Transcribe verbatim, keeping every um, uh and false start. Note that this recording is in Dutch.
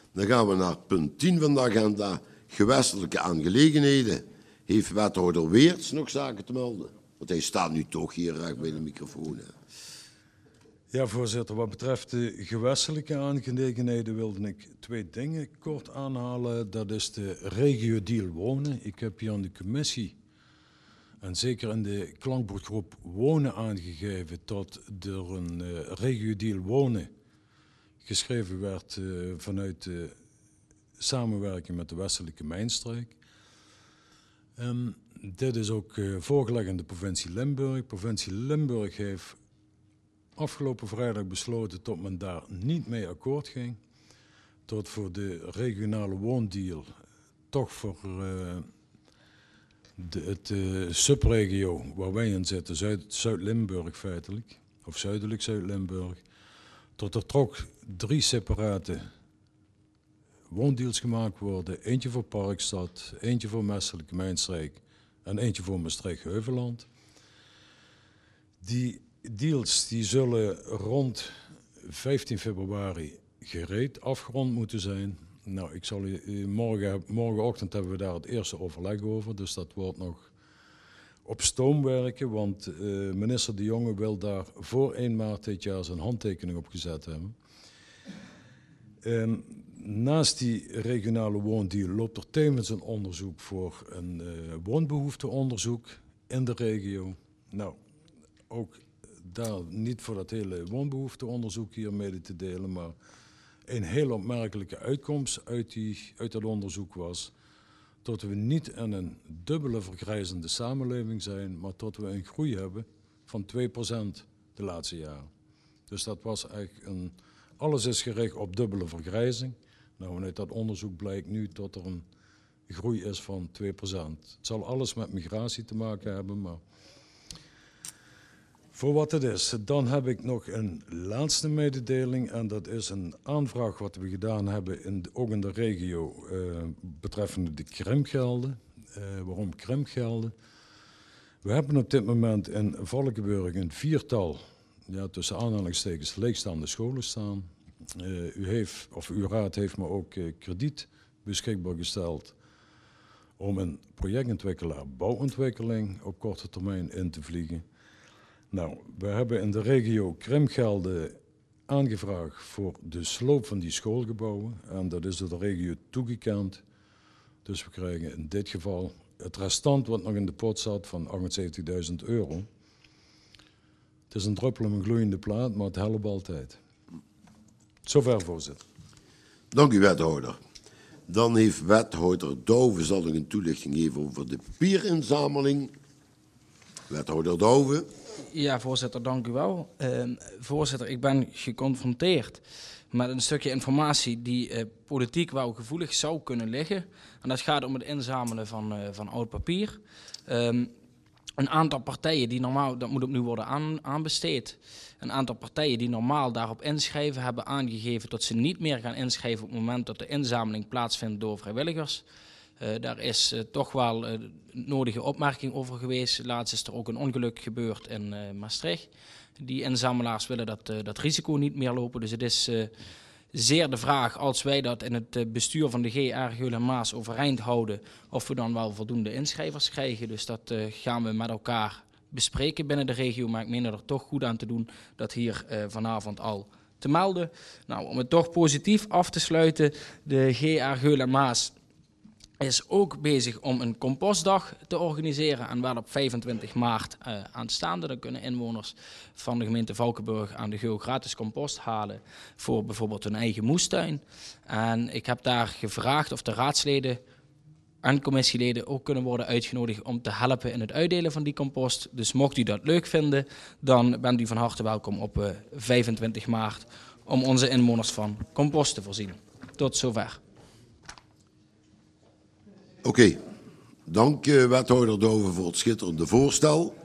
Dan gaan we naar punt tien van de agenda, gewestelijke aangelegenheden. Heeft wethouder Weerts nog zaken te melden? Want hij staat nu toch hier recht bij de microfoon. Hè. Ja, voorzitter. Wat betreft de gewestelijke aangelegenheden wilde ik twee dingen kort aanhalen. Dat is de regio-deal wonen. Ik heb hier aan de commissie en zeker in de klankbordgroep wonen aangegeven dat er een uh, regio-deal wonen geschreven werd uh, vanuit de samenwerking met de Westelijke Mijnstreek. Um, dit is ook uh, voorgelegd in de provincie Limburg. Provincie Limburg heeft afgelopen vrijdag besloten dat men daar niet mee akkoord ging. Dat voor de regionale woondeal toch voor uh, de, het uh, subregio waar wij in zitten, Zuid, Zuid-Limburg feitelijk, of zuidelijk Zuid-Limburg, dat er toch drie separate woondeals gemaakt worden. Eentje voor Parkstad, eentje voor Westelijke Mijnstreek en eentje voor Maastricht-Heuvelland. Die deals die zullen rond vijftien februari gereed, afgerond moeten zijn. Nou, ik zal u, morgen, morgenochtend hebben we daar het eerste overleg over, dus dat wordt nog op stoom werken, want uh, minister De Jonge wil daar voor één maart dit jaar zijn handtekening op gezet hebben. Um, naast die regionale woondeal loopt er tevens een onderzoek voor een uh, woonbehoefteonderzoek in de regio. Nou, ook daar niet voor dat hele woonbehoefteonderzoek hier mede te delen, maar een heel opmerkelijke uitkomst uit, die, uit dat onderzoek was dat we niet in een dubbele vergrijzende samenleving zijn, maar dat we een groei hebben van twee procent de laatste jaren. Dus dat was eigenlijk een, alles is gericht op dubbele vergrijzing. Nou, en uit dat onderzoek blijkt nu dat er een groei is van twee procent. Het zal alles met migratie te maken hebben, maar voor wat het is. Dan heb ik nog een laatste mededeling en dat is een aanvraag wat we gedaan hebben, in de, ook in de regio, uh, betreffende de krimgelden. Uh, waarom krimgelden? We hebben op dit moment in Valkenburg een viertal, ja, tussen aanhalingstekens, leegstaande scholen staan. Uh, u, heeft, of uw raad heeft me ook uh, krediet beschikbaar gesteld om een projectontwikkelaar bouwontwikkeling op korte termijn in te vliegen. Nou, we hebben in de regio krimgelden aangevraagd voor de sloop van die schoolgebouwen. En dat is door de regio toegekend. Dus we krijgen in dit geval het restant wat nog in de pot zat van achtenzevenzigduizend euro. Het is een druppel op een gloeiende plaat, maar het helpt altijd. Zover, voorzitter. Dank u, wethouder. Dan heeft wethouder Douwe zal nog een toelichting geven over de papierinzameling. Wethouder Douwe. Ja, voorzitter, dank u wel. Uh, voorzitter, ik ben geconfronteerd met een stukje informatie die uh, politiek wel gevoelig zou kunnen liggen. En dat gaat om het inzamelen van, uh, van oud papier. Um, een aantal partijen die normaal, dat moet opnieuw worden aan, aanbesteed. Een aantal partijen die normaal daarop inschrijven hebben aangegeven dat ze niet meer gaan inschrijven op het moment dat de inzameling plaatsvindt door vrijwilligers. Uh, daar is uh, toch wel uh, nodige opmerking over geweest. Laatst is er ook een ongeluk gebeurd in uh, Maastricht. Die inzamelaars willen dat, uh, dat risico niet meer lopen. Dus het is uh, zeer de vraag, als wij dat in het uh, bestuur van de G R Geul en Maas overeind houden, of we dan wel voldoende inschrijvers krijgen. Dus dat uh, gaan we met elkaar bespreken binnen de regio. Maar ik meen er toch goed aan te doen dat hier uh, vanavond al te melden. Nou, om het toch positief af te sluiten, de G R Geul en Maas is ook bezig om een compostdag te organiseren en wel op vijfentwintig maart uh, aanstaande. Dan kunnen inwoners van de gemeente Valkenburg aan de Geul gratis compost halen voor bijvoorbeeld hun eigen moestuin. En ik heb daar gevraagd of de raadsleden en commissieleden ook kunnen worden uitgenodigd om te helpen in het uitdelen van die compost. Dus mocht u dat leuk vinden, dan bent u van harte welkom op uh, vijfentwintig maart om onze inwoners van compost te voorzien. Tot zover. Oké, okay. Dank uh, wethouder Douwe voor het schitterende voorstel.